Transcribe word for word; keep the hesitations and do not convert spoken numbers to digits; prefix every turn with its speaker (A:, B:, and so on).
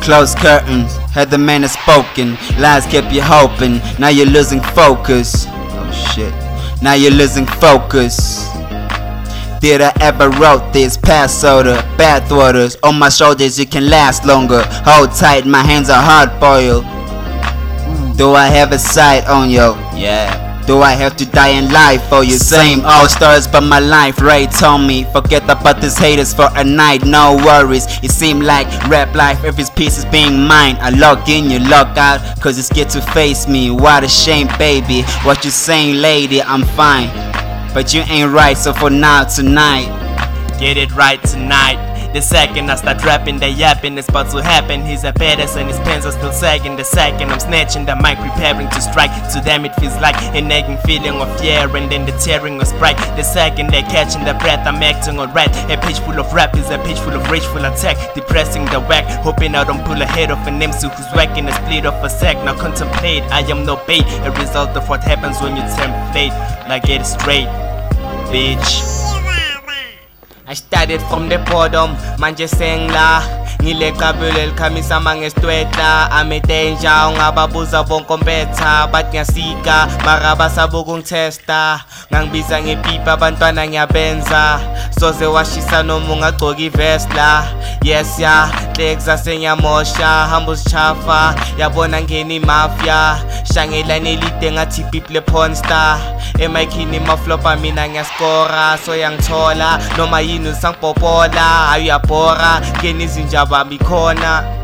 A: Closed curtains, had the man has spoken. Lies kept you hoping, now you're losing focus. Oh shit, now you're losing focus. Did I ever wrote this? Past soda, bath waters. On my shoulders it can last longer. Hold tight, my hands are hard boiled. Do I have a sight on you? Yeah. Do I have to die in life for you? Same old stories, but my life Ray told me. Forget about these haters for a night, no worries. It seemed like rap life, every piece is being mine. I log in, you log out, cause it's scared to face me. What a shame, baby. What you saying, lady? I'm fine, but you ain't right, so for now, tonight,
B: get it right tonight. The second I start rapping, the yapping is about to happen. He's a badass and his pens are still sagging. The second I'm snatching the mic, preparing to strike. To them it feels like a nagging feeling of fear, and then the tearing of sprite. The second they're catching the breath, I'm acting alright. A page full of rap is a page full of rageful attack. Depressing the whack, hoping I don't pull a head off an M C who's whacking a split off a sack. Now contemplate, I am no bait, a result of what happens when you template. Now get it straight, bitch. I started from the bottom, manje sengla ngile kabulel khamisa mangesitwetla. Ame danger ungababuza bonkompetha, but ngiyasika mara basabo kungitesta. Ngangibiza ngepipa abantwana ngiyabenza, soze washisa noma ungagcoka ivestla. Yes ya, legs asenyamosha, hambus chafa, yabona ngeni mafia. Shangela nelide ngathi people porn star. Emakhini maflopa mina ngiyaskora, so yangithola noma yini usangipopola. Ayuyabhora ngeni izinjaba bikhona.